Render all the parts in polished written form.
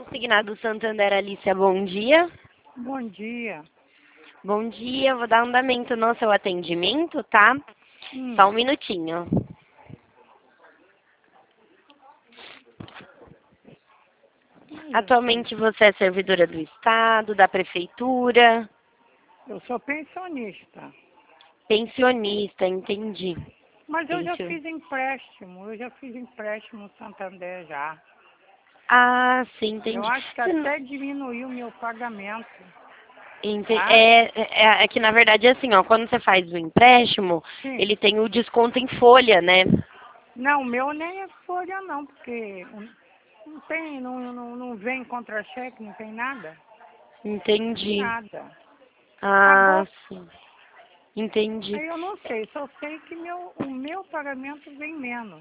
Consignado Santander, Alicia, bom dia. Bom dia. Bom dia, vou dar andamento no seu atendimento, tá? Só um minutinho. Atualmente você é servidora do Estado, da Prefeitura? Eu sou pensionista. Pensionista, entendi. Mas eu já fiz empréstimo no Santander já. Ah, sim, entendi. Eu acho que até diminuiu o meu pagamento. Tá? É que na verdade é assim, ó, quando você faz o empréstimo, Sim. ele tem o desconto em folha, né? Não, o meu nem é folha não, porque não tem, não vem contra-cheque, não tem nada. Entendi. Nada. Ah, Acabou. sim. Entendi. Aí eu não sei, só sei que o meu pagamento vem menos.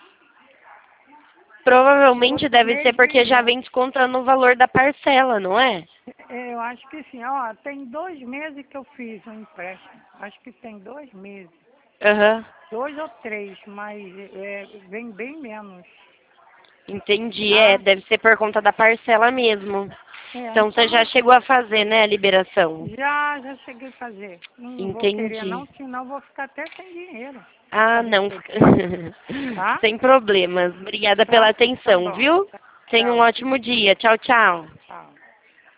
Provavelmente Outro deve ser mês porque vem já mais. vem descontando o valor da parcela, não é? Eu acho que sim. Ó, tem 2 meses que eu fiz um empréstimo. Acho que tem 2 meses. Aham. 2 ou 3, mas vem bem menos. Entendi. Tá? Deve ser por conta da parcela mesmo. Então você Então já chegou a fazer, né, a liberação? já cheguei a fazer. Não vou querer Entendi. não, senão vou ficar até sem dinheiro. Ah, Pra não. receber. Tá? Sem problemas. Obrigada pela Então, tá atenção, bom. viu? Tenha um Tchau. ótimo dia. Tchau, tchau. Tchau.